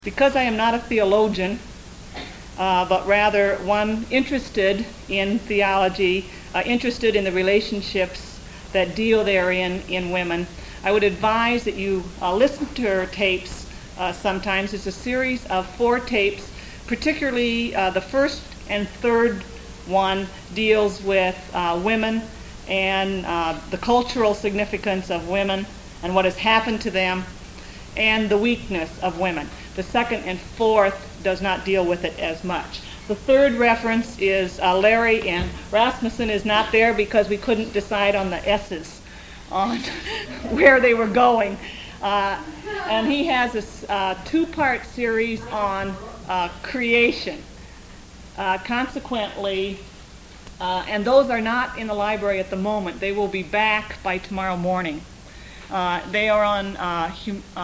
Because I am not a theologian, but rather one interested in theology, interested in the relationships that deal therein in women, I would advise that you listen to her tapes sometimes. It's a series of 4 tapes, particularly the first and third one deals with women and the cultural significance of women and what has happened to them and the weakness of women. The second and fourth does not deal with it as much. The third reference is Larry, and Rasmussen is not there because we couldn't decide on the S's on where they were going. And he has a 2-part series on creation. Consequently, and those are not in the library at the moment. They will be back by tomorrow morning. They are on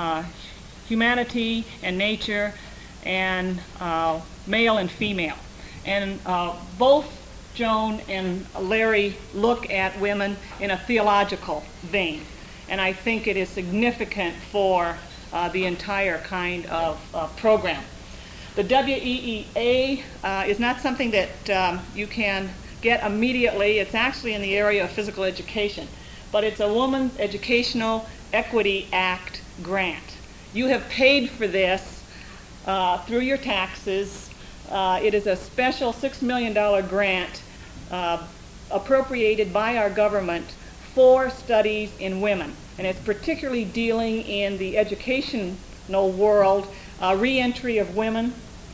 humanity and nature and male and female. And both Joan and Larry look at women in a theological vein. And I think it is significant for the entire kind of program. The WEEA is not something that you can get immediately. It's actually in the area of physical education. But it's a Women's Educational Equity Act grant. You have paid for this through your taxes. It is a special $6 million grant appropriated by our government for studies in women. And it's particularly dealing in the educational world, re-entry of women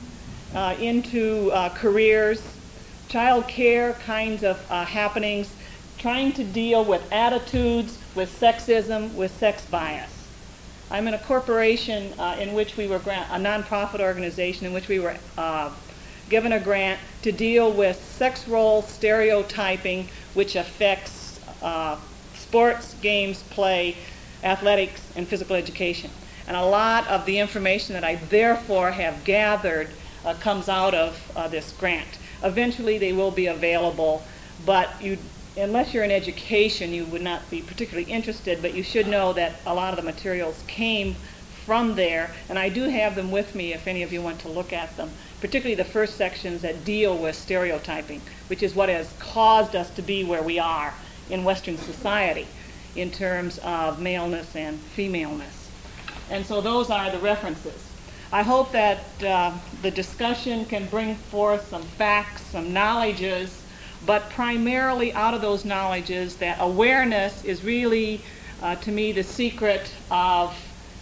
into careers, child care kinds of happenings, trying to deal with attitudes, with sexism, with sex bias. I'm in a corporation in which we were a nonprofit organization in which we were given a grant to deal with sex role stereotyping, which affects sports, games, play, athletics, and physical education. And a lot of the information that I therefore have gathered comes out of this grant. Eventually they will be available, but unless you're in education, you would not be particularly interested, but you should know that a lot of the materials came from there, and I do have them with me if any of you want to look at them, particularly the first sections that deal with stereotyping, which is what has caused us to be where we are in Western society in terms of maleness and femaleness. And so those are the references. I hope that the discussion can bring forth some facts, some knowledges, but primarily out of those knowledges that awareness is really, to me, the secret of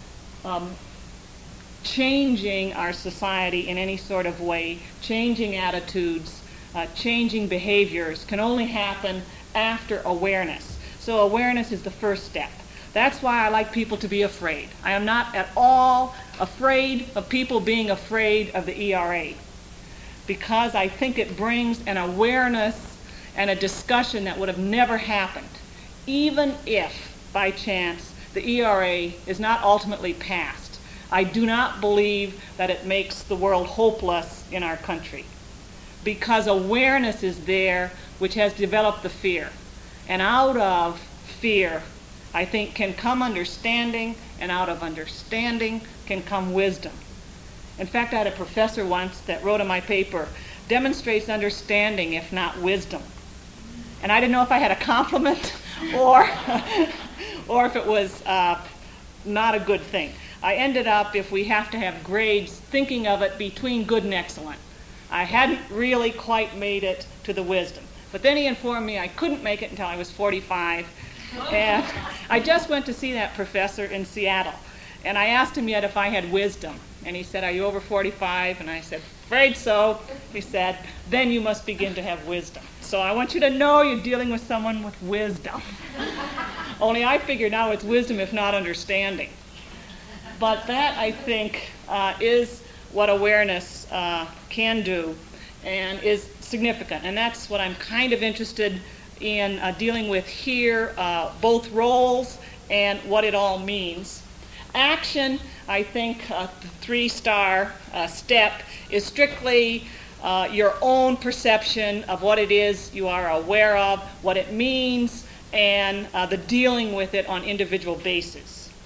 changing our society in any sort of way, changing attitudes, changing behaviors can only happen after awareness. So awareness is the first step. That's why I like people to be afraid. I am not at all afraid of people being afraid of the ERA, because I think it brings an awareness and a discussion that would have never happened, even if, by chance, the ERA is not ultimately passed. I do not believe that it makes the world hopeless in our country, because awareness is there, which has developed the fear. And out of fear, I think, can come understanding, and out of understanding can come wisdom. In fact, I had a professor once that wrote in my paper, demonstrates understanding if not wisdom. And I didn't know if I had a compliment or if it was not a good thing. I ended up, if we have to have grades, thinking of it between good and excellent. I hadn't really quite made it to the wisdom. But then he informed me I couldn't make it until I was 45. And I just went to see that professor in Seattle. And I asked him yet if I had wisdom. And he said, "Are you over 45? And I said, "Afraid so." He said, "Then you must begin to have wisdom." So I want you to know you're dealing with someone with wisdom. Only I figure now it's wisdom if not understanding. But that, I think, is what awareness can do and is significant. And that's what I'm kind of interested in dealing with here, both roles and what it all means. Action, I think, the 3-star step is strictly your own perception of what it is you are aware of, what it means, and the dealing with it on individual basis.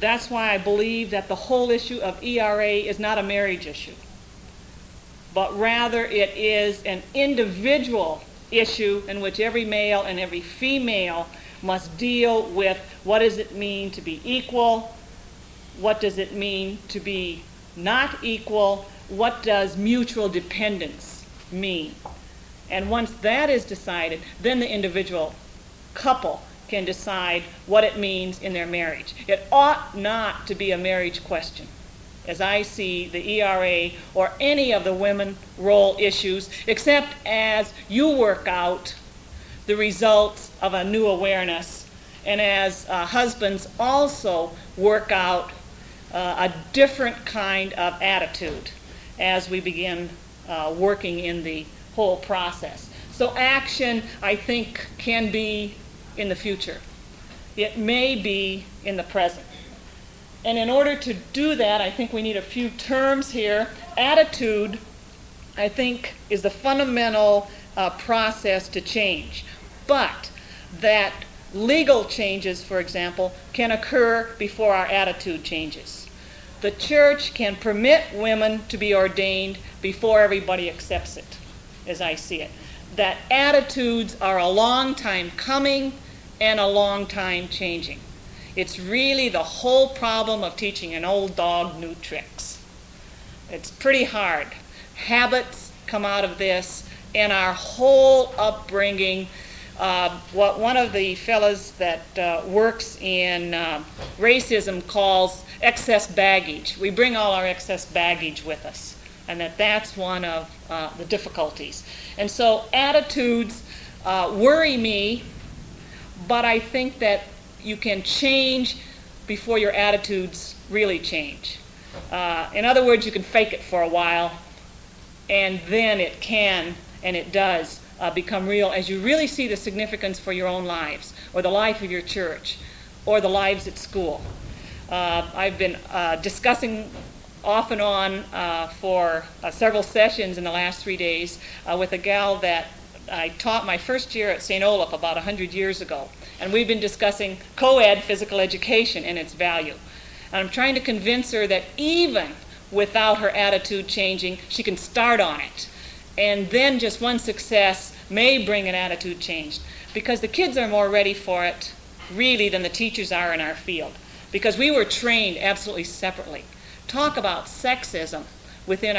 That's why I believe that the whole issue of ERA is not a marriage issue, but rather it is an individual issue in which every male and every female must deal with what does it mean to be equal, what does it mean to be not equal, what does mutual dependence mean. And once that is decided, then the individual couple can decide what it means in their marriage. It ought not to be a marriage question, as I see the ERA or any of the women role issues, except as you work out the results of a new awareness, and as husbands also work out a different kind of attitude as we begin working in the whole process. So action, I think, can be in the future. It may be in the present. And in order to do that, I think we need a few terms here. Attitude, I think, is the fundamental process to change. But that legal changes, for example, can occur before our attitude changes. The church can permit women to be ordained before everybody accepts it, as I see it. That attitudes are a long time coming and a long time changing. It's really the whole problem of teaching an old dog new tricks. It's pretty hard. Habits come out of this, and our whole upbringing. What one of the fellows that works in racism calls excess baggage. We bring all our excess baggage with us, and that's one of the difficulties. And so attitudes worry me, but I think that you can change before your attitudes really change. In other words, you can fake it for a while, and then it can, and it does, become real as you really see the significance for your own lives, or the life of your church, or the lives at school. I've been discussing off and on for several sessions in the last 3 days with a gal that I taught my first year at St. Olaf about 100 years ago. And we've been discussing co-ed physical education and its value. And I'm trying to convince her that even without her attitude changing, she can start on it. And then just one success may bring an attitude change. Because the kids are more ready for it, really, than the teachers are in our field. Because we were trained absolutely separately. Talk about sexism within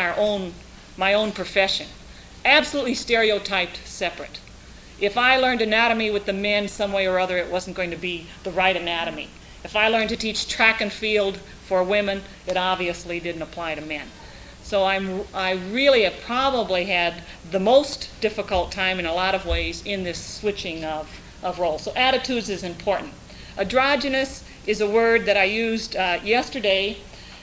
my own profession. Absolutely stereotyped separate. If I learned anatomy with the men some way or other, it wasn't going to be the right anatomy. If I learned to teach track and field for women, it obviously didn't apply to men. So I really have probably had the most difficult time in a lot of ways in this switching of roles. So attitudes is important. Androgynous is a word that I used yesterday,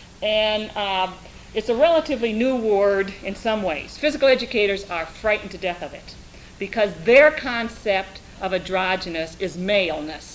and it's a relatively new word in some ways. Physical educators are frightened to death of it, because their concept of androgynous is maleness.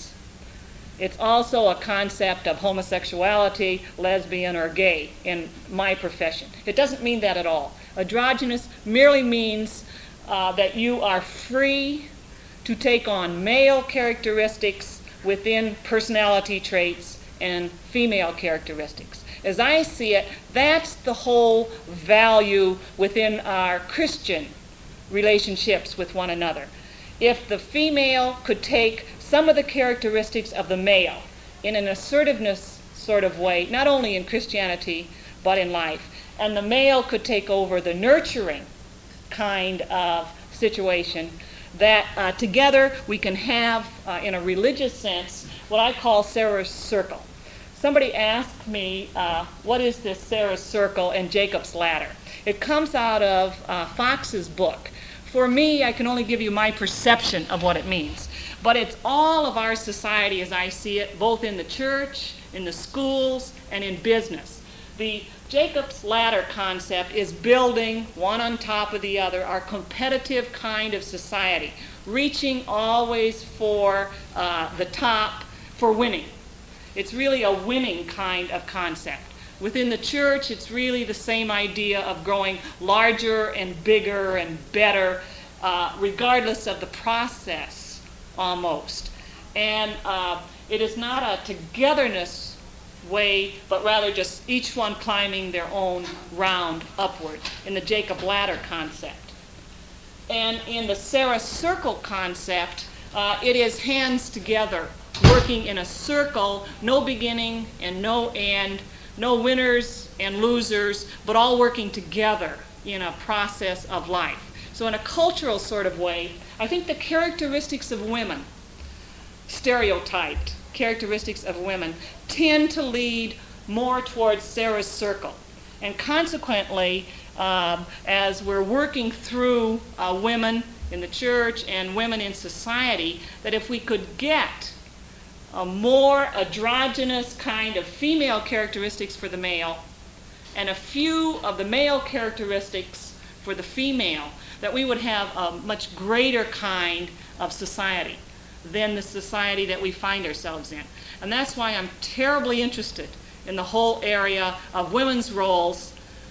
It's also a concept of homosexuality, lesbian, or gay in my profession. It doesn't mean that at all. Androgynous merely means that you are free to take on male characteristics within personality traits and female characteristics. As I see it, that's the whole value within our Christian relationships with one another. If the female could take some of the characteristics of the male in an assertiveness sort of way, not only in Christianity, but in life, and the male could take over the nurturing kind of situation, that together we can have, in a religious sense, what I call Sarah's Circle. Somebody asked me, what is this Sarah's Circle and Jacob's Ladder? It comes out of Fox's book. For me, I can only give you my perception of what it means. But it's all of our society as I see it, both in the church, in the schools, and in business. The Jacob's Ladder concept is building one on top of the other, our competitive kind of society, reaching always for the top for winning. It's really a winning kind of concept. Within the church, it's really the same idea of growing larger and bigger and better, regardless of the process, almost. And it is not a togetherness way, but rather just each one climbing their own round upward in the Jacob ladder concept. And in the Sarah circle concept, it is hands together, working in a circle, no beginning and no end, no winners and losers, but all working together in a process of life. So in a cultural sort of way, I think the characteristics of women, stereotyped characteristics of women, tend to lead more towards Sarah's circle. And consequently, as we're working through women in the church and women in society, that if we could get a more androgynous kind of female characteristics for the male and a few of the male characteristics for the female, that we would have a much greater kind of society than the society that we find ourselves in. And that's why I'm terribly interested in the whole area of women's roles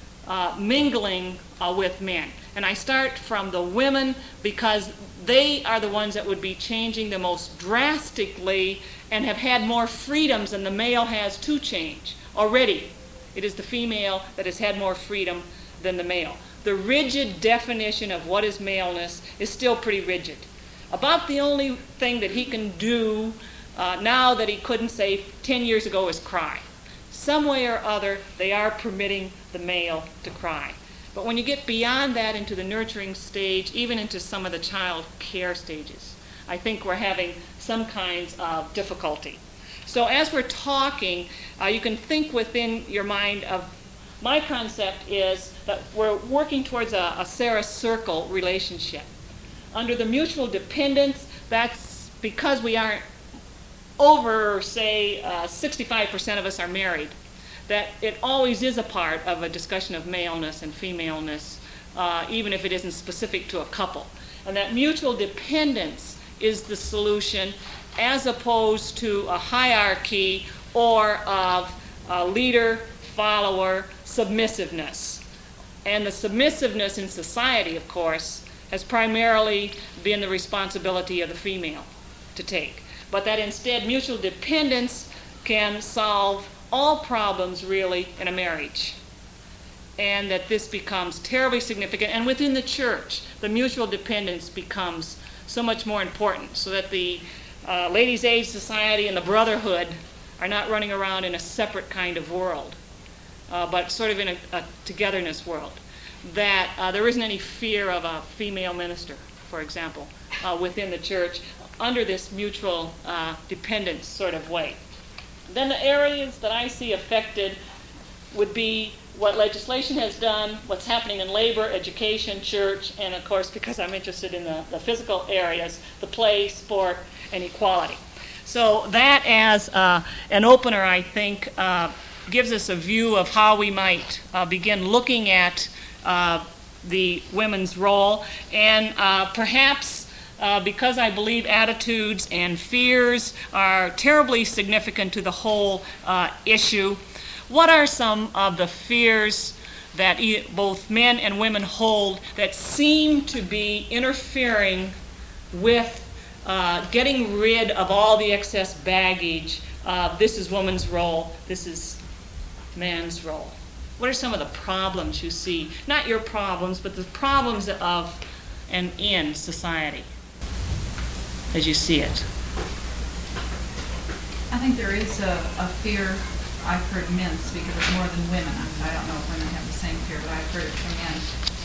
mingling with men. And I start from the women because they are the ones that would be changing the most drastically and have had more freedoms than the male has to change. Already, it is the female that has had more freedom than the male. The rigid definition of what is maleness is still pretty rigid. About the only thing that he can do now that he couldn't say 10 years ago is cry. Some way or other, they are permitting the male to cry. But when you get beyond that into the nurturing stage, even into some of the child care stages, I think we're having some kinds of difficulty. So as we're talking, you can think within your mind of, my concept is that we're working towards a Sarah circle relationship. Under the mutual dependence, that's because we aren't over, say, 65% of us are married, that it always is a part of a discussion of maleness and femaleness, even if it isn't specific to a couple. And that mutual dependence is the solution, as opposed to a hierarchy or of leader, follower, submissiveness. And the submissiveness in society, of course, has primarily been the responsibility of the female to take. But that instead mutual dependence can solve all problems really in a marriage. And that this becomes terribly significant. And within the church, the mutual dependence becomes so much more important, so that the Ladies' Aid Society and the Brotherhood are not running around in a separate kind of world, but sort of in a togetherness world. That there isn't any fear of a female minister, for example, within the church, under this mutual dependence sort of way. Then the areas that I see affected would be what legislation has done, what's happening in labor, education, church, and of course, because I'm interested in the physical areas, the play, sport, and equality. So that as an opener, I think, gives us a view of how we might begin looking at the women's role, and perhaps because I believe attitudes and fears are terribly significant to the whole issue, what are some of the fears that both men and women hold that seem to be interfering with getting rid of all the excess baggage of this is woman's role, this is man's role? What are some of the problems you see? Not your problems, but the problems of and in society as you see it. I think there is a fear. I've heard men speak of it more than women. I don't know if women have the same fear, but I've heard it from men,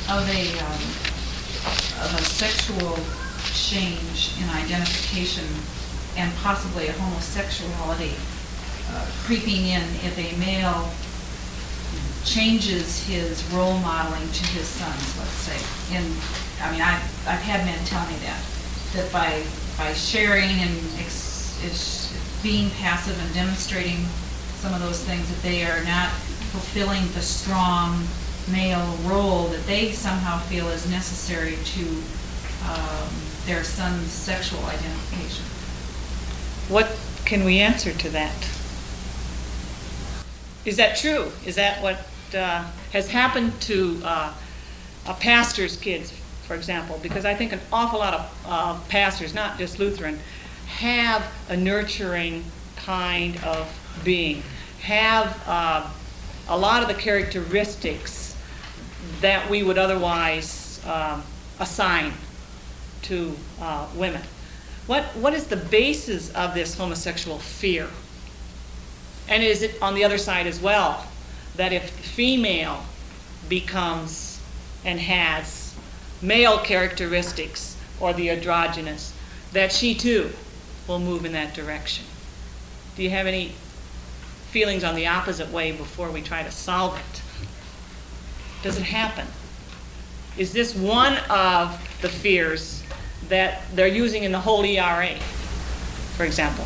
of a sexual change in identification and possibly a homosexuality creeping in if a male changes his role modeling to his sons, let's say. I've had men tell me that by sharing and being passive and demonstrating some of those things, that they are not fulfilling the strong male role that they somehow feel is necessary to their son's sexual identification. What can we answer to that? Is that true? Is that what has happened to pastors' kids, for example? Because I think an awful lot of pastors, not just Lutheran, have a nurturing kind of being. have a lot of the characteristics that we would otherwise assign to women. What is the basis of this homosexual fear? And is it on the other side as well, that if the female becomes and has male characteristics or the androgynous, that she too will move in that direction? Do you have any feelings on the opposite way before we try to solve it? Does it happen? Is this one of the fears that they're using in the whole ERA, for example?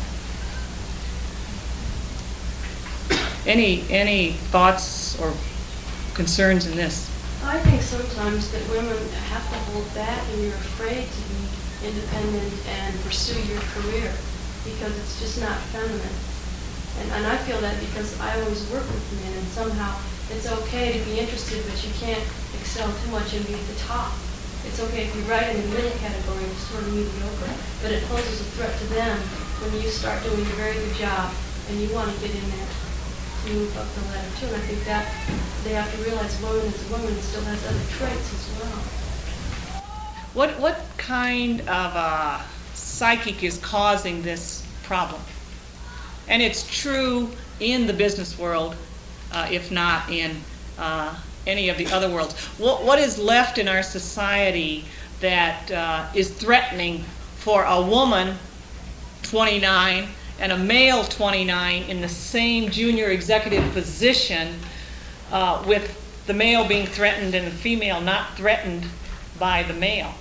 Any thoughts or concerns in this? I think sometimes that women have to hold back and you're afraid to be independent and pursue your career because it's just not feminine. And I feel that because I always work with men, and somehow it's okay to be interested, but you can't excel too much and be at the top. It's okay if you write in the middle category, it's sort of mediocre, but it poses a threat to them when you start doing a very good job and you want to get in there to move up the ladder too. And I think that they have to realize woman is a woman and still has other traits as well. What kind of psychic is causing this problem? And it's true in the business world, if not in any of the other worlds. What is left in our society that is threatening for a woman 29 and a male 29 in the same junior executive position, with the male being threatened and the female not threatened by the male?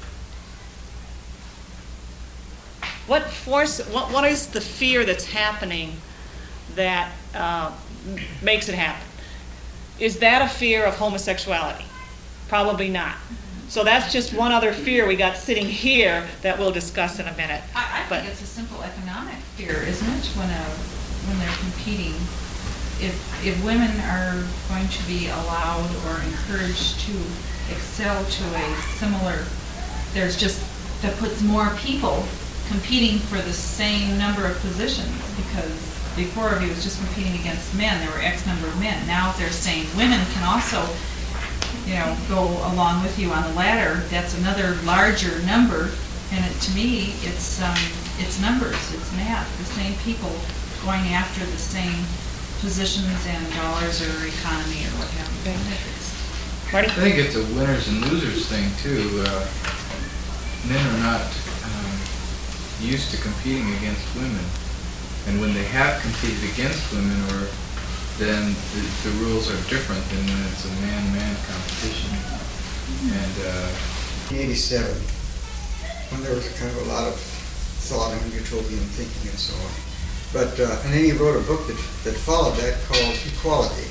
What is the fear that's happening that makes it happen? Is that a fear of homosexuality? Probably not. So that's just one other fear we got sitting here that we'll discuss in a minute. I think it's a simple economic fear, isn't it? When they're competing, if women are going to be allowed or encouraged to excel to a similar, that puts more people competing for the same number of positions, because before he was just competing against men, there were X number of men. Now if they're saying women can also, go along with you on the ladder, that's another larger number. And to me, it's numbers, it's math, the same people going after the same positions and dollars or economy or what have you. Marty? I think it's a winners and losers thing too. Men are not used to competing against women, and when they have competed against women, then the rules are different than when it's a man-man competition. And in 87, when there was a kind of a lot of thought and utopian thinking and so on. But and then he wrote a book that followed that called Equality.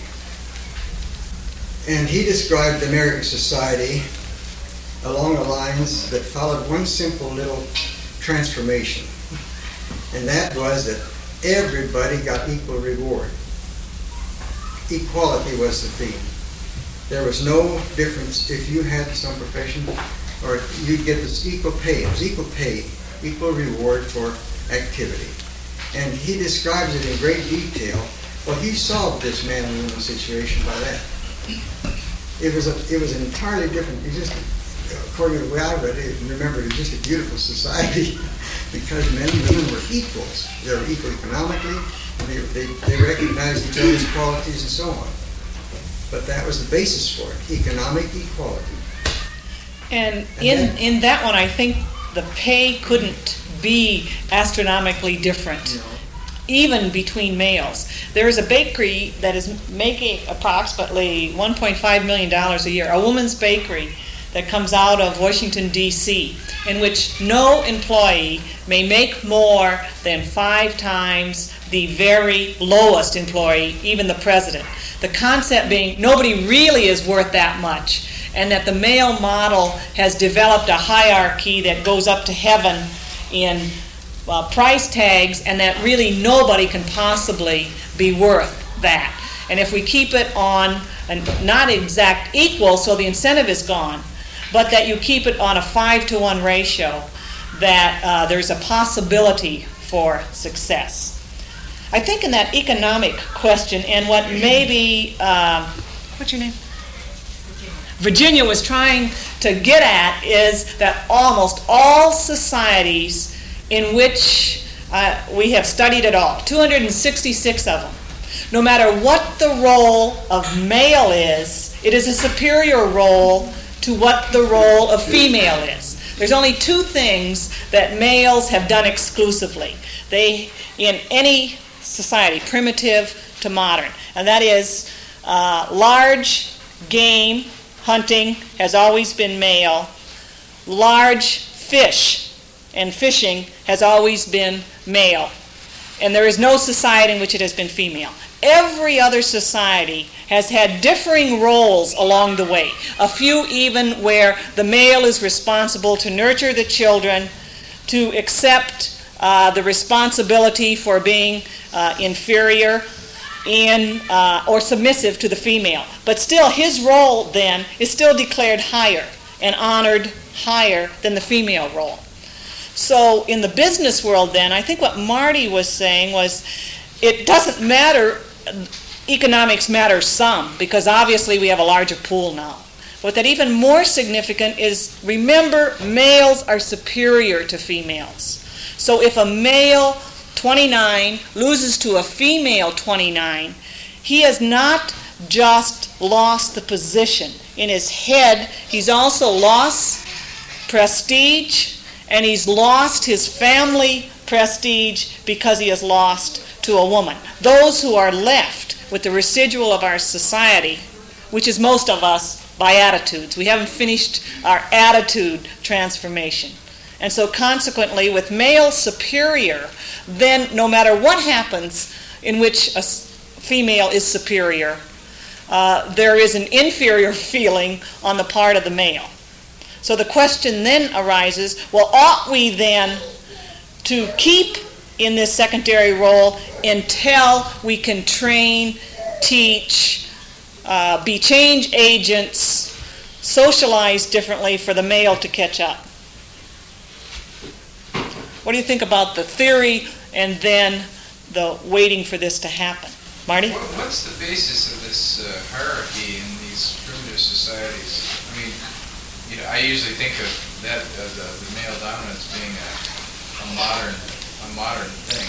And he described American society along the lines that followed one simple little transformation. And that was that everybody got equal reward. Equality was the theme. There was no difference if you had some profession, or you'd get this equal pay. It was equal pay, equal reward for activity. And he describes it in great detail. Well, he solved this man and woman situation by that. It was an entirely different, according to the way I read it, remember, it was just a beautiful society because men and women were equals. They were equal economically, they recognized each other's qualities and so on. But that was the basis for it, economic equality. And in that one, I think the pay couldn't be astronomically different, even between males. There is a bakery that is making approximately $1.5 million a year, a woman's bakery that comes out of Washington, D.C., in which no employee may make more than 5 times the very lowest employee, even the president. The concept being nobody really is worth that much, and that the male model has developed a hierarchy that goes up to heaven in price tags, and that really nobody can possibly be worth that. And if we keep it on not exact equal, so the incentive is gone, but that you keep it on a 5-to-1 ratio, that there's a possibility for success. I think in that economic question and what maybe, what's your name? Virginia was trying to get at is that almost all societies in which we have studied it all, 266 of them, no matter what the role of male is, it is a superior role to what the role of female is. There's only two things that males have done exclusively. They, in any society, primitive to modern, and that is large game hunting has always been male. Large fish and fishing has always been male. And there is no society in which it has been female. Every other society has had differing roles along the way. A few even where the male is responsible to nurture the children, to accept the responsibility for being inferior or submissive to the female. But still, his role then is still declared higher and honored higher than the female role. So in the business world then, I think what Marty was saying was it doesn't matter, economics matters some, because obviously we have a larger pool now. But that even more significant is, remember, males are superior to females. So if a male 29 loses to a female 29, he has not just lost the position. In his head, he's also lost prestige, and he's lost his family prestige because he has lost to a woman. Those who are left with the residual of our society, which is most of us by attitudes. We haven't finished our attitude transformation. And so consequently, with male superior, then no matter what happens in which a female is superior, there is an inferior feeling on the part of the male. So the question then arises, well, ought we then to keep in this secondary role until we can train, teach, be change agents, socialize differently for the male to catch up? What do you think about the theory and then the waiting for this to happen? Marty? What's the basis of this hierarchy in these primitive societies? I mean, I usually think of that of the male dominance being a modern thing.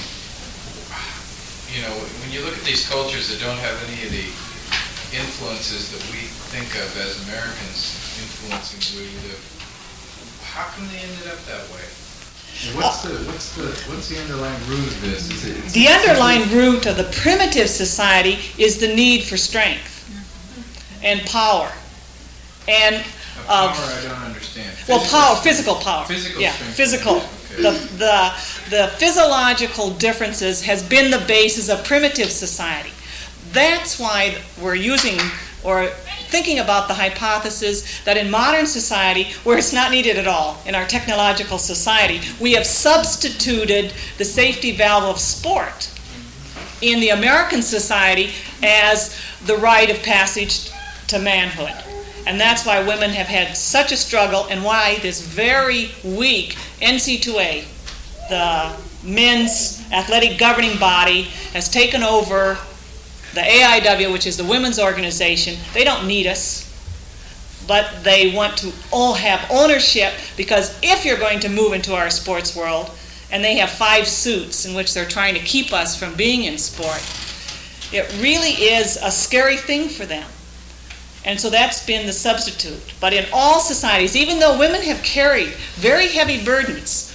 When you look at these cultures that don't have any of the influences that we think of as Americans influencing the way we live, how come they ended up that way? What's the underlying root of this? The underlying root of the primitive society is the need for strength and power. And power I don't understand. Physical power. Physical yeah, strength. physical. Okay. The physiological differences has been the basis of primitive society. That's why we're using or thinking about the hypothesis that in modern society, where it's not needed at all, in our technological society, we have substituted the safety valve of sport in the American society as the rite of passage to manhood. And that's why women have had such a struggle and why this very weak NC2A, the men's athletic governing body, has taken over the AIW, which is the women's organization. They don't need us, but they want to all have ownership, because if you're going to move into our sports world, and they have 5 suits in which they're trying to keep us from being in sport, it really is a scary thing for them. And so that's been the substitute. But in all societies, even though women have carried very heavy burdens,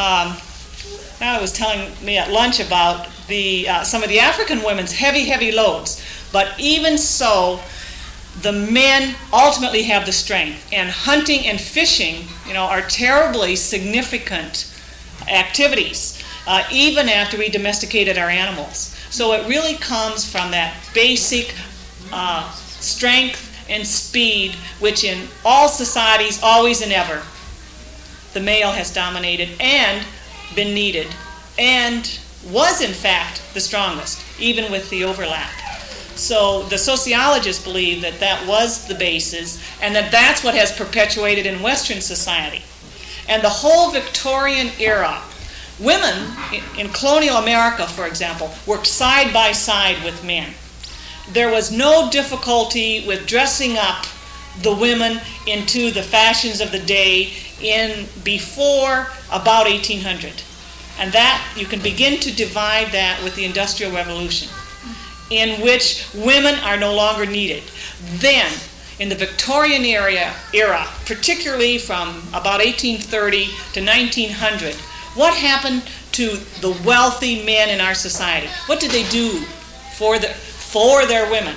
now was telling me at lunch about some of the African women's heavy loads. But even so, the men ultimately have the strength. And hunting and fishing, are terribly significant activities, even after we domesticated our animals. So it really comes from that basic strength and speed, which in all societies, always and ever, the male has dominated and been needed, and was in fact the strongest, even with the overlap. So the sociologists believe that that was the basis, and that that's what has perpetuated in Western society. And the whole Victorian era Women in colonial America, for example, worked side by side with men. There was no difficulty with dressing up the women into the fashions of the day in before about 1800. And that, you can begin to divide that with the Industrial Revolution, in which women are no longer needed. Then, in the Victorian era, particularly from about 1830 to 1900, what happened to the wealthy men in our society? What did they do for their women?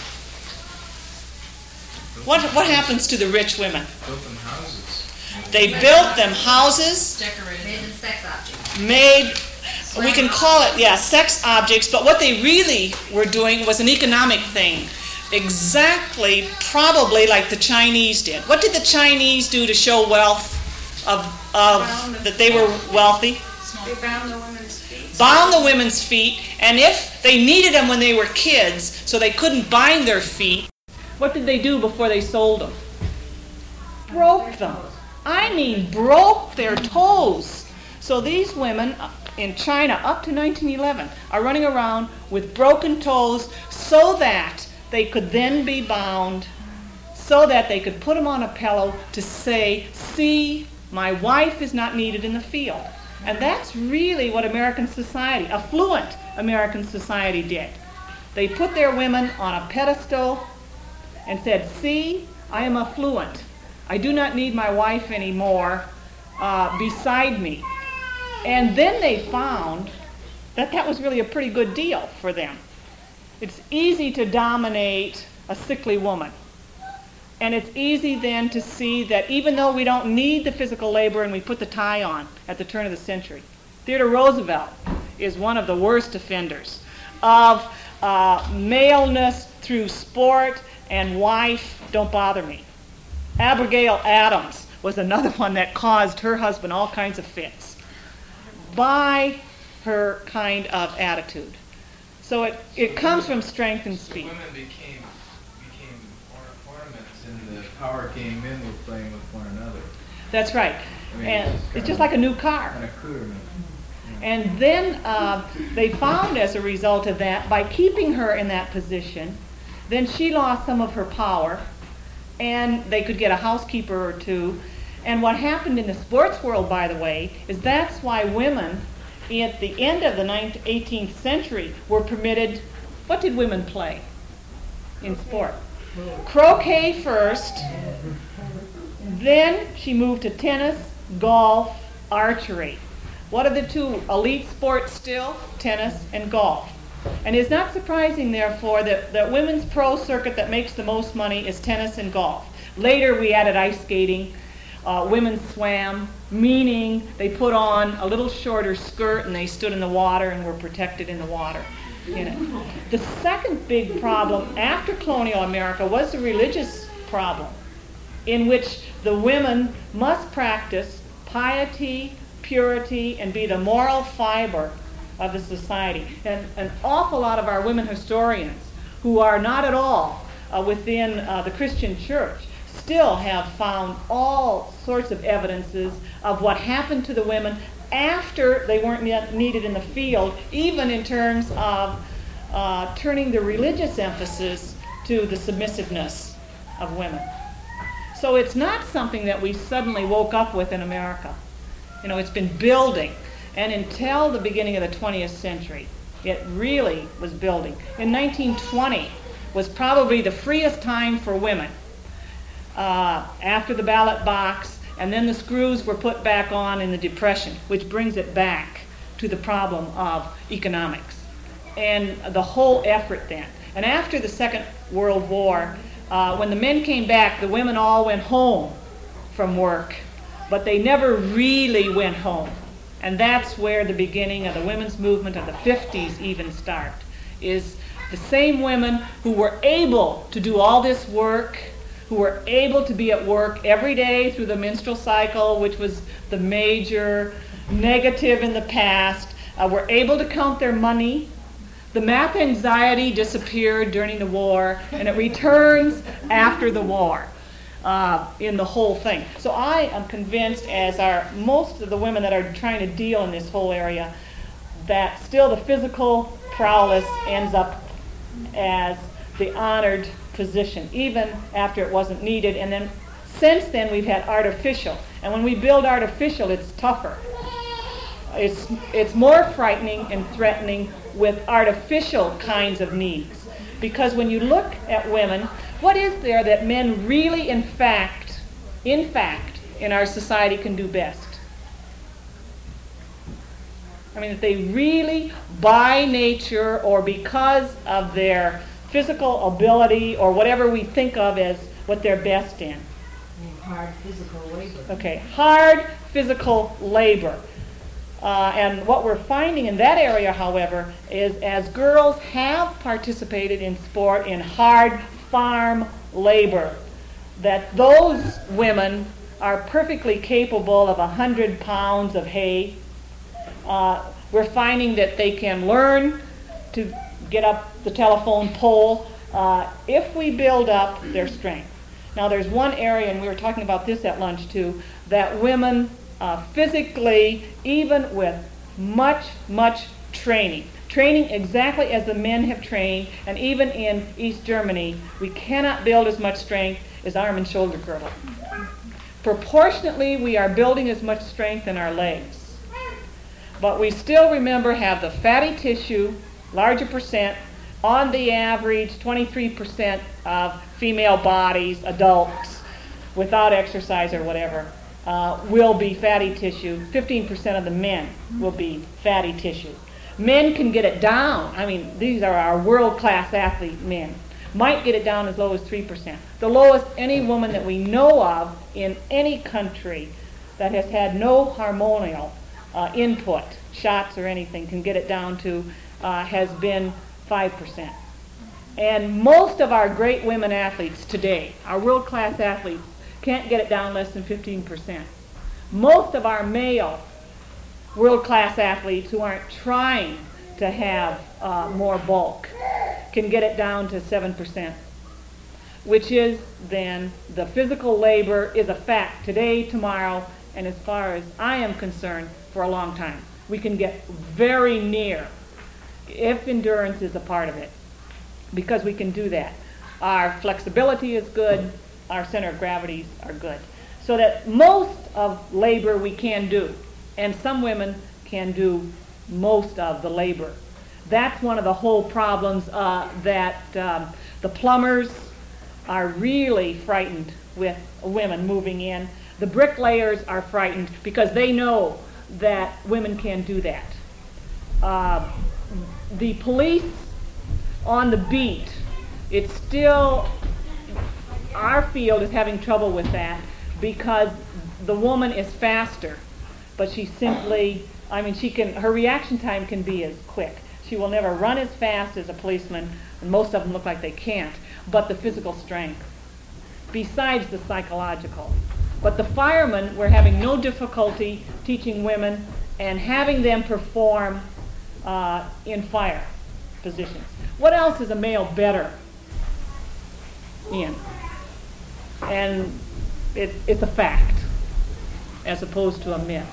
What happens to the rich women? Built them houses. They built them houses, Decorated. Made them sex objects. we can call it, sex objects, but what they really were doing was an economic thing. Exactly, probably like the Chinese did. What did the Chinese do to show wealth that they were wealthy? They bound the women's feet. Bound the women's feet, and if they needed them when they were kids, so they couldn't bind their feet, what did they do before they sold them? Broke them. I mean, broke their toes. So these women in China up to 1911 are running around with broken toes so that they could then be bound, so that they could put them on a pillow to say, see, my wife is not needed in the field. And that's really what American society, affluent American society, did. They put their women on a pedestal and said, see, I am affluent. I do not need my wife anymore beside me. And then they found that that was really a pretty good deal for them. It's easy to dominate a sickly woman. And it's easy then to see that even though we don't need the physical labor and we put the tie on at the turn of the century, Theodore Roosevelt is one of the worst offenders of maleness through sport and wife, don't bother me. Abigail Adams was another one that caused her husband all kinds of fits by her kind of attitude. So it comes from strength and speed. Women became ornaments in the power game men were playing with one another. That's right. I mean, And it's it's just like a new car. Kind of accoutrement. And then they found as a result of that, by keeping her in that position, then she lost some of her power, and they could get a housekeeper or two. And what happened in the sports world, by the way, is that's why women at the end of the 18th century were permitted, what did women play in sport? Croquet first, then she moved to tennis, golf, archery. What are the two elite sports still? Tennis and golf. And it's not surprising, therefore, that women's pro circuit that makes the most money is tennis and golf. Later we added ice skating. Women swam, meaning they put on a little shorter skirt and they stood in the water and were protected in the water. You know. The second big problem after colonial America was the religious problem, in which the women must practice piety, purity, and be the moral fiber of the society. And an awful lot of our women historians, who are not at all within the Christian church, still have found all sorts of evidences of what happened to the women after they weren't needed in the field, even in terms of turning the religious emphasis to the submissiveness of women. So it's not something that we suddenly woke up with in America. You know, it's been building. And until the beginning of the 20th century, it really was building. In 1920 was probably the freest time for women. After the ballot box, and then the screws were put back on in the Depression, which brings it back to the problem of economics and the whole effort then. And after the Second World War, when the men came back, the women all went home from work, but they never really went home. And that's where the beginning of the women's movement of the 50s even start, is the same women who were able to do all this work, who were able to be at work every day through the menstrual cycle, which was the major negative in the past, were able to count their money. The math anxiety disappeared during the war, and it returns after the war. in the whole thing. So I am convinced, as are most of the women that are trying to deal in this whole area, that still the physical prowess ends up as the honored position, even after it wasn't needed. And then since then we've had artificial. And when we build artificial, it's tougher. It's more frightening and threatening with artificial kinds of needs. Because when you look at women, what is there that men really, in fact, in our society can do best? I mean, that they really, by nature or because of their physical ability or whatever we think of as what they're best in. Hard physical labor. Okay, hard physical labor. And what we're finding in that area, however, is as girls have participated in sport in hard farm labor, that those women are perfectly capable of 100 pounds of hay. We're finding that they can learn to get up the telephone pole if we build up their strength. Now there's one area, and we were talking about this at lunch too, that women physically, even with much training exactly as the men have trained, and even in East Germany, we cannot build as much strength as arm and shoulder girdle. Proportionately, we are building as much strength in our legs. But we still, remember, have the fatty tissue, larger percent, on the average 23% of female bodies, adults, without exercise or whatever, will be fatty tissue. 15% of the men will be fatty tissue. Men can get it down. I mean, these are our world-class athlete men. Might get it down as low as 3%. The lowest any woman that we know of in any country that has had no hormonal input, shots or anything, can get it down to has been 5%. And most of our great women athletes today, our world-class athletes, can't get it down less than 15%. Most of our male world-class athletes who aren't trying to have more bulk can get it down to 7%, which is then the physical labor is a fact today, tomorrow, and as far as I am concerned, for a long time. We can get very near, if endurance is a part of it, because we can do that. Our flexibility is good, our center of gravities are good. So that most of labor we can do, and some women can do most of the labor. That's one of the whole problems that the plumbers are really frightened with women moving in. The bricklayers are frightened because they know that women can do that. The police on the beat, it's still, our field is having trouble with that because the woman is faster, but she simply, I mean, her reaction time can be as quick. She will never run as fast as a policeman, and most of them look like they can't, but the physical strength, besides the psychological. But the firemen, we're having no difficulty teaching women and having them perform in fire positions. What else is a male better in? And it's a fact, as opposed to a myth.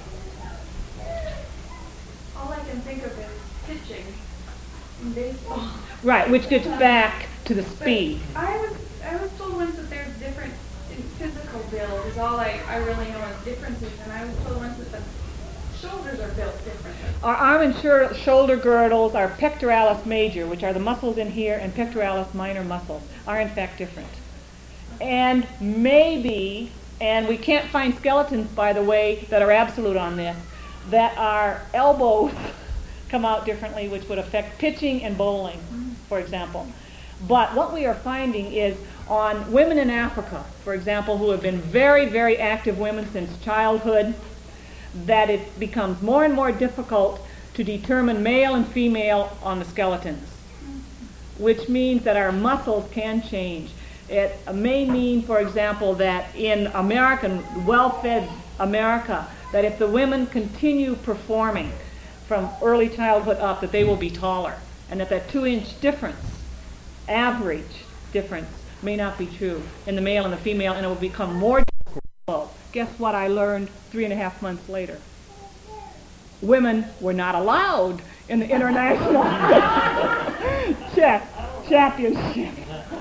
All I can think of is pitching in baseball. Right, which gets back to the speed. But I was told once that there's different in physical build is all I really know is differences, and I was told once that the shoulders are built differently. Our arm and shoulder girdles, our pectoralis major, which are the muscles in here, and pectoralis minor muscles, are in fact different. And maybe, and we can't find skeletons, by the way, that are absolute on this, that our elbows come out differently, which would affect pitching and bowling, for example. But what we are finding is on women in Africa, for example, who have been very active women since childhood, that it becomes more and more difficult to determine male and female on the skeletons, which means that our muscles can change. It may mean, for example, that in American, well-fed America, that if the women continue performing from early childhood up, that they will be taller, and that 2-inch difference, average difference, may not be true in the male and the female, and it will become more difficult. Guess what I learned 3.5 months later? Women were not allowed in the international chess championship.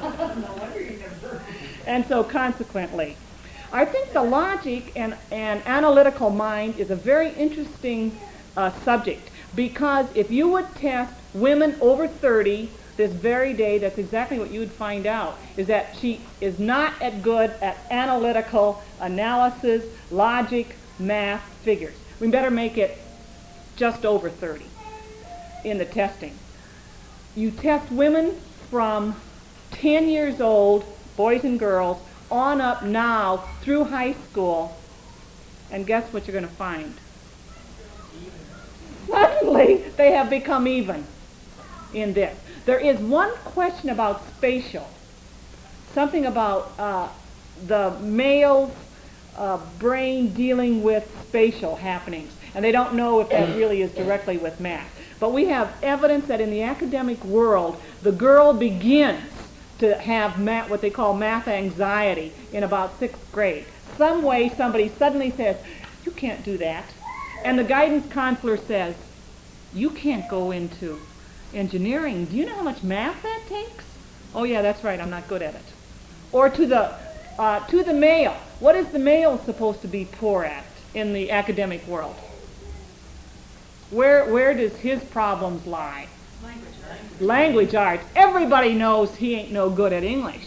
And so consequently, I think the logic and analytical mind is a very interesting subject, because if you would test women over 30 this very day, that's exactly what you would find out, is that she is not as good at analytical analysis, logic, math, figures. We better make it just over 30 in the testing. You test women from 10 years old, boys and girls, on up now through high school, and guess what you're going to find? Suddenly, they have become even in this. There is one question about spatial, something about the male's brain dealing with spatial happenings, and they don't know if that really is directly with math. But we have evidence that in the academic world, the girl begins to have what they call math anxiety in about 6th grade. Some way somebody suddenly says, you can't do that. And the guidance counselor says, you can't go into engineering. Do you know how much math that takes? Oh yeah, that's right, I'm not good at it. Or to the male, what is the male supposed to be poor at in the academic world? Where does his problems lie? Language arts. Everybody knows he ain't no good at English.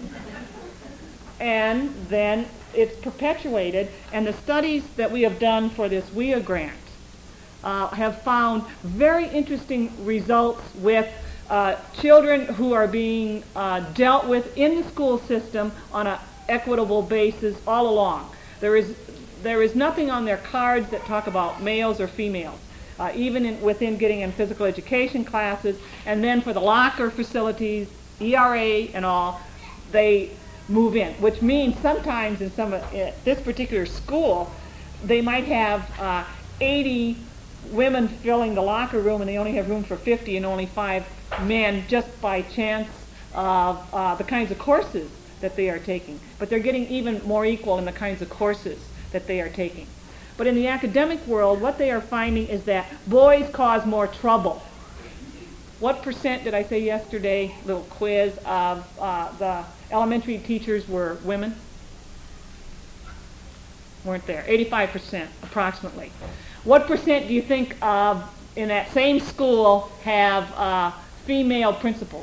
And then it's perpetuated, and the studies that we have done for this WIA grant have found very interesting results with children who are being dealt with in the school system on an equitable basis all along. There is nothing on their cards that talk about males or females. Even within getting in physical education classes, and then for the locker facilities, ERA and all, they move in, which means sometimes in this particular school, they might have 80 women filling the locker room, and they only have room for 50 and only 5 men, just by chance of the kinds of courses that they are taking. But they're getting even more equal in the kinds of courses that they are taking. But in the academic world, what they are finding is that boys cause more trouble. What percent did I say yesterday, little quiz, of the elementary teachers were women? Weren't there? 85% approximately. What percent do you think in that same school have female principals?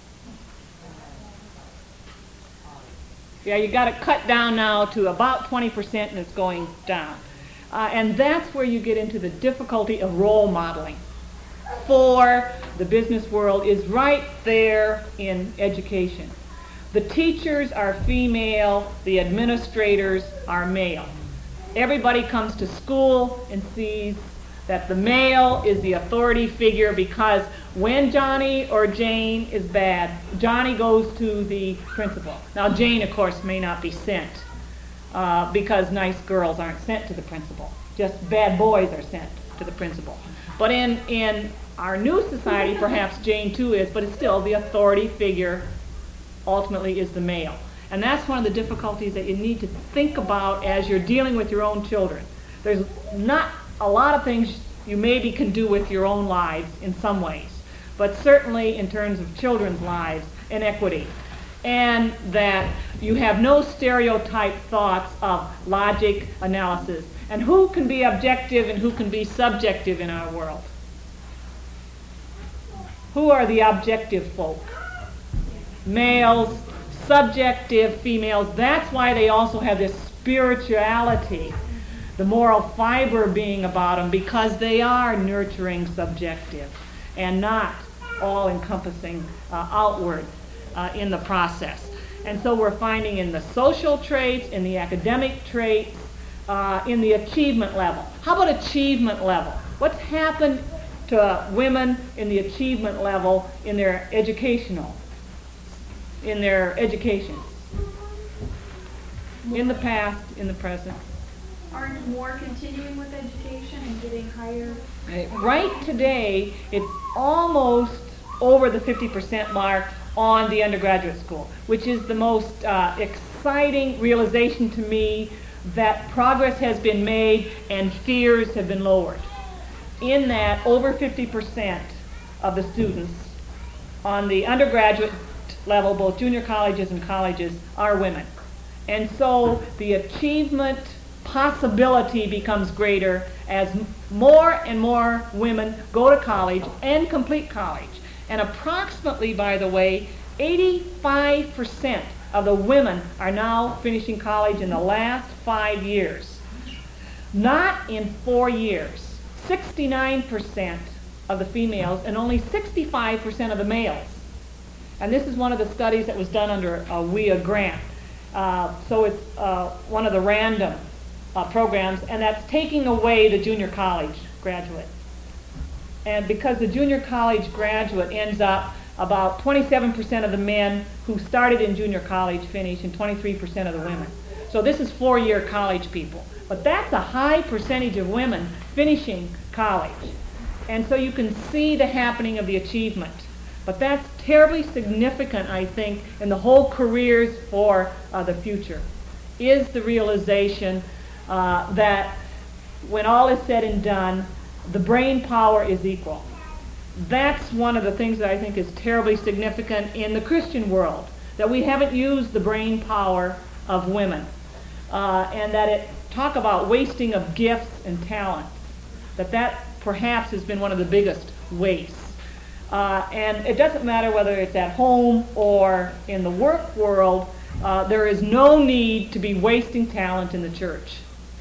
Yeah, you got to cut down now to about 20%, and it's going down. And that's where you get into the difficulty of role modeling for the business world, is right there in education. The teachers are female, the administrators are male. Everybody comes to school and sees that the male is the authority figure, because when Johnny or Jane is bad, Johnny goes to the principal. Now Jane, of course, may not be sent, because nice girls aren't sent to the principal. Just bad boys are sent to the principal. But in our new society, perhaps Jane too is, but it's still the authority figure ultimately is the male. And that's one of the difficulties that you need to think about as you're dealing with your own children. There's not a lot of things you maybe can do with your own lives in some ways, but certainly in terms of children's lives, inequity. And that you have no stereotype thoughts of logic analysis. And who can be objective and who can be subjective in our world? Who are the objective folk? Males, subjective females. That's why they also have this spirituality, the moral fiber being about them, because they are nurturing subjective and not all-encompassing outward in the process. And so we're finding in the social traits, in the academic traits, in the achievement level. How about achievement level? What's happened to women in the achievement level in their education? In the past, in the present. Aren't more continuing with education and getting higher? Right today, it's almost over the 50% mark, on the undergraduate school, which is the most exciting realization to me that progress has been made and fears have been lowered. In that, over 50% of the students on the undergraduate level, both junior colleges and colleges, are women. And so the achievement possibility becomes greater as more and more women go to college and complete college. And approximately, by the way, 85% of the women are now finishing college in the last 5 years. Not in 4 years. 69% of the females and only 65% of the males. And this is one of the studies that was done under a WIA grant. So it's one of the random programs, and that's taking away the junior college graduate. And because the junior college graduate ends up about 27% of the men who started in junior college finish and 23% of the women. So this is 4-year college people. But that's a high percentage of women finishing college. And so you can see the happening of the achievement. But that's terribly significant, I think, in the whole careers for the future, is the realization that when all is said and done, the brain power is equal. That's one of the things that I think is terribly significant in the Christian world, that we haven't used the brain power of women, and that it talk about wasting of gifts and talent, that perhaps has been one of the biggest wastes. And it doesn't matter whether it's at home or in the work world, there is no need to be wasting talent in the church.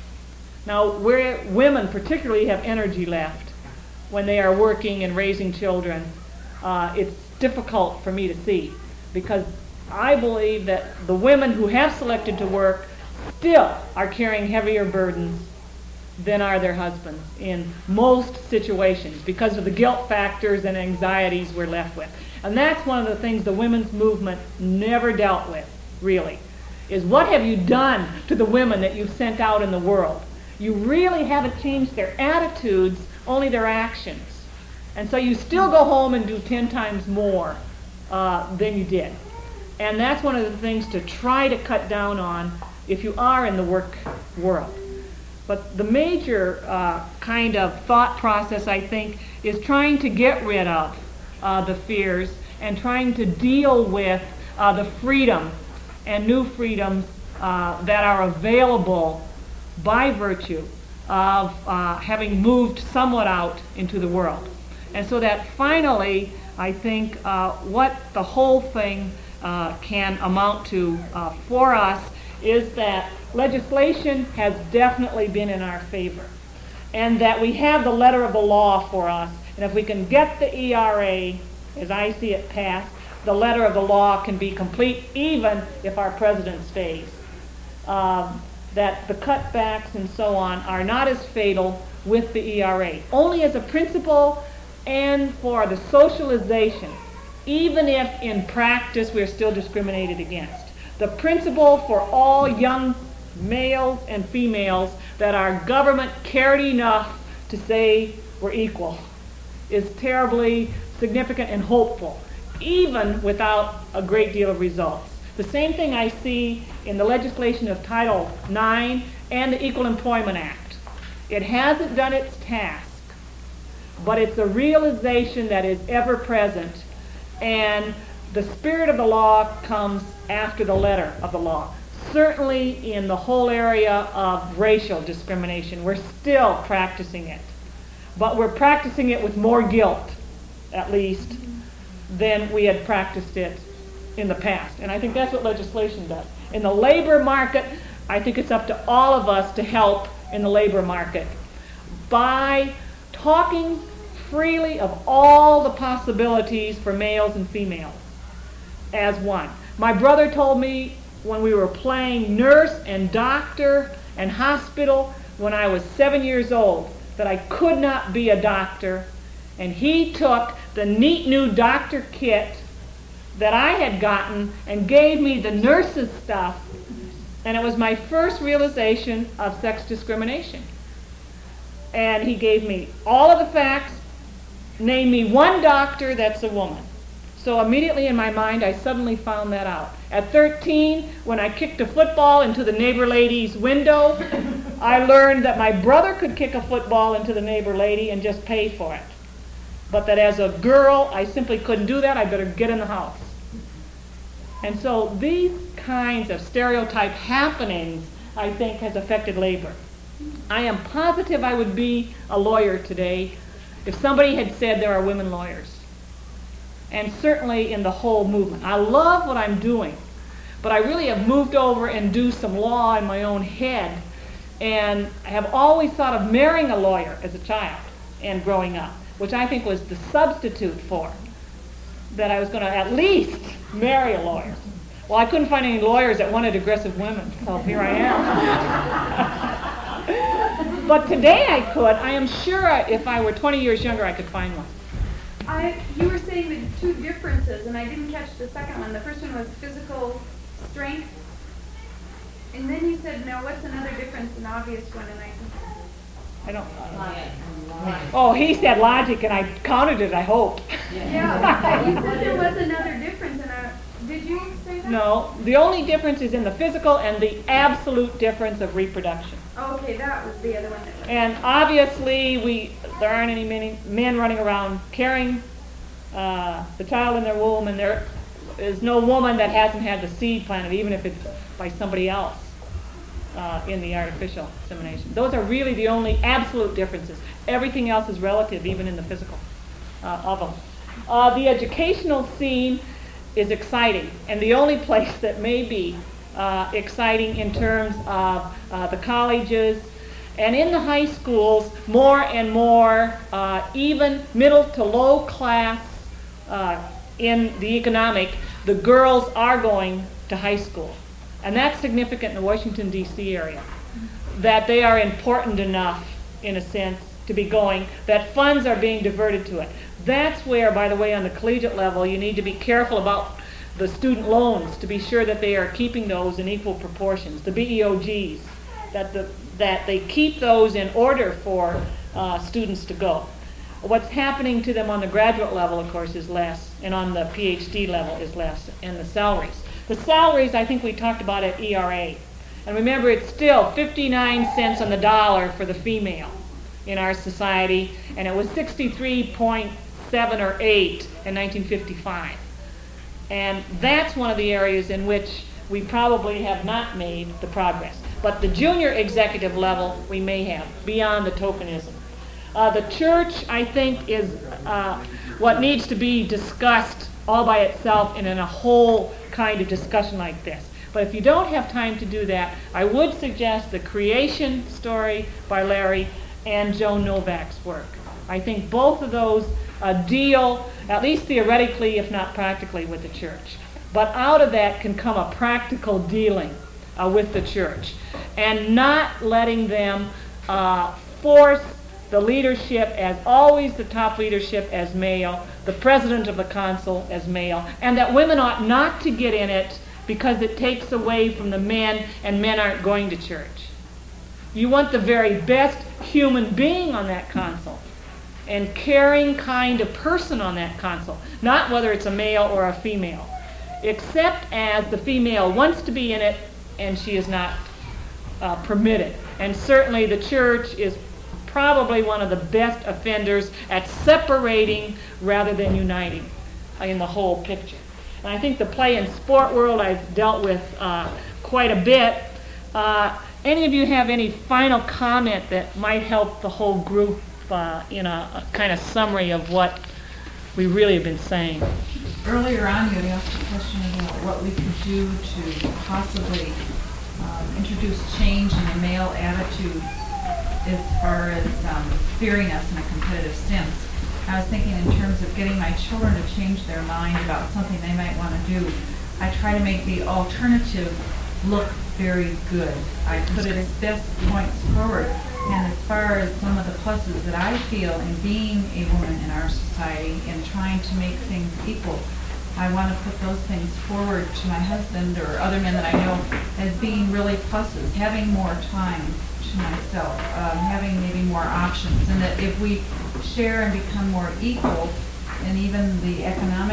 Now, where women particularly have energy left when they are working and raising children, it's difficult for me to see, because I believe that the women who have selected to work still are carrying heavier burdens than are their husbands in most situations because of the guilt factors and anxieties we're left with. And that's one of the things the women's movement never dealt with, really, is what have you done to the women that you've sent out in the world? You really haven't changed their attitudes, only their actions. And so you still go home and do 10 times more than you did. And that's one of the things to try to cut down on if you are in the work world. But the major kind of thought process, I think, is trying to get rid of the fears and trying to deal with the freedom and new freedoms that are available by virtue of having moved somewhat out into the world. And so that finally, I think, what the whole thing can amount to for us is that legislation has definitely been in our favor, and that we have the letter of the law for us. And if we can get the ERA, as I see it, passed, the letter of the law can be complete even if our president stays. That the cutbacks and so on are not as fatal with the ERA, only as a principle and for the socialization, even if in practice we're still discriminated against. The principle for all young males and females that our government cared enough to say we're equal is terribly significant and hopeful, even without a great deal of results. The same thing I see in the legislation of Title IX and the Equal Employment Act. It hasn't done its task, but it's a realization that is ever present, and the spirit of the law comes after the letter of the law. Certainly in the whole area of racial discrimination, we're still practicing it, but we're practicing it with more guilt, at least, than we had practiced it in the past. And I think that's what legislation does. In the labor market, I think it's up to all of us to help in the labor market by talking freely of all the possibilities for males and females as one. My brother told me when we were playing nurse and doctor and hospital when I was 7 years old that I could not be a doctor, and he took the neat new doctor kit that I had gotten and gave me the nurse's stuff, and it was my first realization of sex discrimination. And he gave me all of the facts, named me one doctor that's a woman. So immediately in my mind, I suddenly found that out. At 13, when I kicked a football into the neighbor lady's window, I learned that my brother could kick a football into the neighbor lady and just pay for it. But that as a girl, I simply couldn't do that. I better get in the house. And so these kinds of stereotype happenings, I think, has affected labor. I am positive I would be a lawyer today if somebody had said there are women lawyers. And certainly in the whole movement. I love what I'm doing, but I really have moved over and do some law in my own head, and I have always thought of marrying a lawyer as a child and growing up, which I think was the substitute for that I was going to at least marry a lawyer. Well, I couldn't find any lawyers that wanted aggressive women, so here I am. But today I could. I am sure if I were 20 years younger, I could find one. You were saying the two differences, and I didn't catch the second one. The first one was physical strength, and then you said, now what's another difference, an obvious one, and I don't. Oh, he said logic, and I counted it, I hope. Yeah, you said there was another difference, and did you say that? No, the only difference is in the physical and the absolute difference of reproduction. Okay, that was the other one. And obviously, there aren't any men running around carrying the child in their womb, and there is no woman that hasn't had the seed planted, even if it's by somebody else in the artificial insemination. Those are really the only absolute differences. Everything else is relative, even in the physical of them. The educational scene is exciting, and the only place that may be exciting in terms of the colleges and in the high schools, more and more, even middle to low class in the economic, the girls are going to high school. And that's significant in the Washington, D.C. area, that they are important enough, in a sense, to be going, that funds are being diverted to it. That's where, by the way, on the collegiate level, you need to be careful about the student loans to be sure that they are keeping those in equal proportions, the BEOGs, that they keep those in order for students to go. What's happening to them on the graduate level, of course, is less, and on the PhD level is less, and the salaries. The salaries, I think we talked about at ERA. And remember, it's still 59 cents on the dollar for the female in our society, and it was 63.7 or 8 in 1955. And that's one of the areas in which we probably have not made the progress. But the junior executive level, we may have, beyond the tokenism. The church, I think, is what needs to be discussed all by itself and in a whole kind of discussion like this. But if you don't have time to do that, I would suggest the Creation story by Larry and Joan Novak's work. I think both of those deal, at least theoretically, if not practically, with the church. But out of that can come a practical dealing with the church, and not letting them force the leadership, as always the top leadership, as male, the president of the council as male, and that women ought not to get in it because it takes away from the men, and men aren't going to church. You want the very best human being on that council, and caring kind of person on that council, not whether it's a male or a female, except as the female wants to be in it and she is not permitted. And certainly the church is probably one of the best offenders at separating rather than uniting in the whole picture. And I think the play and sport world I've dealt with quite a bit. Any of you have any final comment that might help the whole group in a kind of summary of what we really have been saying? Earlier on, you asked a question about what we could do to possibly introduce change in the male attitude as far as fearing us in a competitive sense. I was thinking in terms of getting my children to change their mind about something they might want to do. I try to make the alternative look very good. I put its best points forward. And as far as some of the pluses that I feel in being a woman in our society and trying to make things equal, I want to put those things forward to my husband or other men that I know as being really pluses. Having more time to myself, having maybe more options, and that if we share and become more equal, and even the economic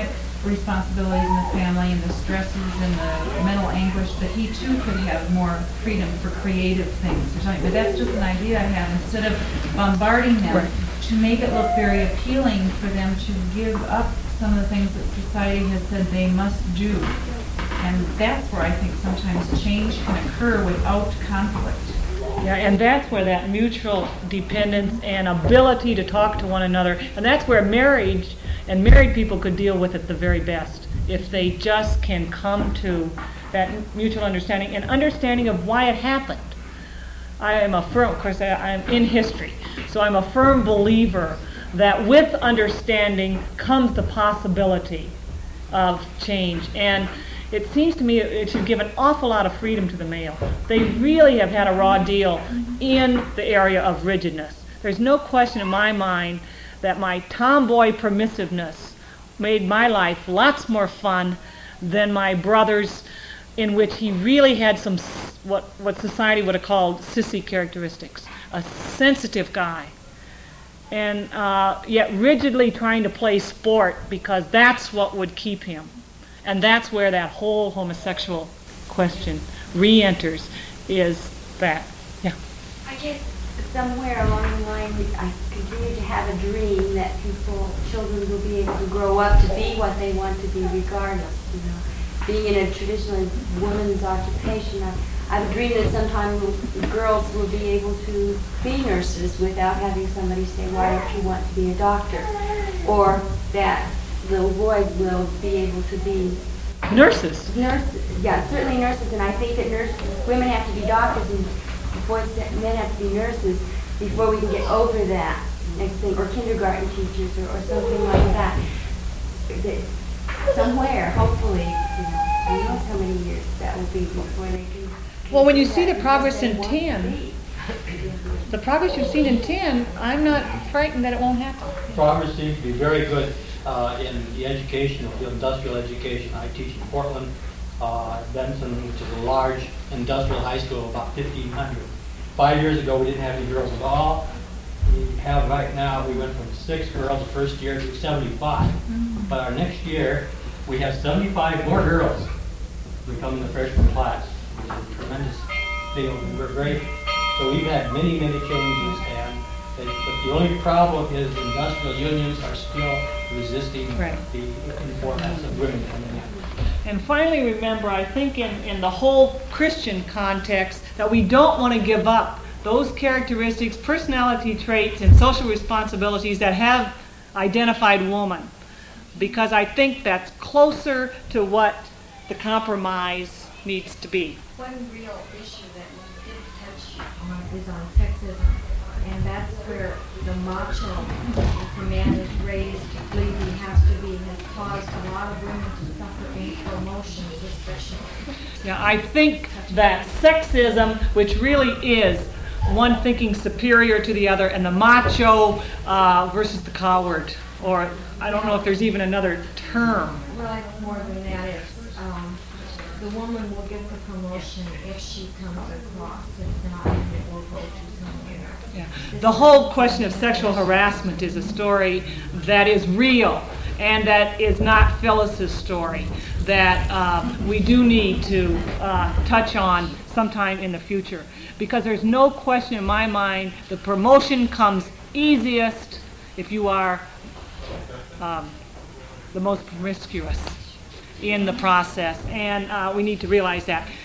responsibilities in the family and the stresses and the mental anguish, that he too could have more freedom for creative things or something. But that's just an idea I have. Instead of bombarding them, Right. to make it look very appealing for them to give up some of the things that society has said they must do. And that's where I think sometimes change can occur without conflict. Yeah, and that's where that mutual dependence and ability to talk to one another, and that's where marriage and married people could deal with it the very best, if they just can come to that mutual understanding and understanding of why it happened. I am a firm, of course, I'm in history, so I'm a firm believer that with understanding comes the possibility of change. And it seems to me it should give an awful lot of freedom to the male. They really have had a raw deal in the area of rigidness. There's no question in my mind that my tomboy permissiveness made my life lots more fun than my brother's, in which he really had some what society would have called sissy characteristics. A sensitive guy. And yet rigidly trying to play sport because that's what would keep him. And that's where that whole homosexual question re-enters, is that. Yeah. I guess somewhere along the line, I continue to have a dream that children will be able to grow up to be what they want to be regardless, you know. Being in a traditional woman's occupation, I have a dream that sometime girls will be able to be nurses without having somebody say, why don't you want to be a doctor? Or that little boys will be able to be Nurses. nurses. Yeah, certainly nurses. And I think that women have to be doctors and men have to be nurses before we can get over that next thing. Or kindergarten teachers or something like that. Somewhere, hopefully, who knows how many years that will be before they can. Well, when you see the progress in 10, the progress you've seen in 10, I'm not frightened that it won't happen. Progress seems to be very good in the educational field, industrial education. I teach in Portland, Benson, which is a large industrial high school of about 1,500. 5 years ago, we didn't have any girls at all. We have right now, we went from 6 girls the first year to 75. But our next year, we have 75 more girls becoming the freshman class. It's a tremendous deal. And we're very, so we've had many, many changes. But the only problem is industrial unions are still resisting the importance of women coming in. And finally, remember, I think in the whole Christian context, that we don't want to give up those characteristics, personality traits, and social responsibilities that have identified woman. Because I think that's closer to what the compromise needs to be. One real issue that we did touch on is on sexism. And that's where the macho, if a man is raised to believe he has to be, has caused a lot of women to suffer in promotions, especially. Yeah, I think that sexism, which really is one thinking superior to the other, and the macho versus the coward, or I don't know if there's even another term. Well, it's more than that. It's the woman will get the promotion if she comes across. If not, it will go to someone else. Yeah. The whole question of sexual harassment is a story that is real, and that is not Phyllis's story, that we do need to touch on sometime in the future. Because there's no question in my mind the promotion comes easiest if you are the most promiscuous in the process, and we need to realize that.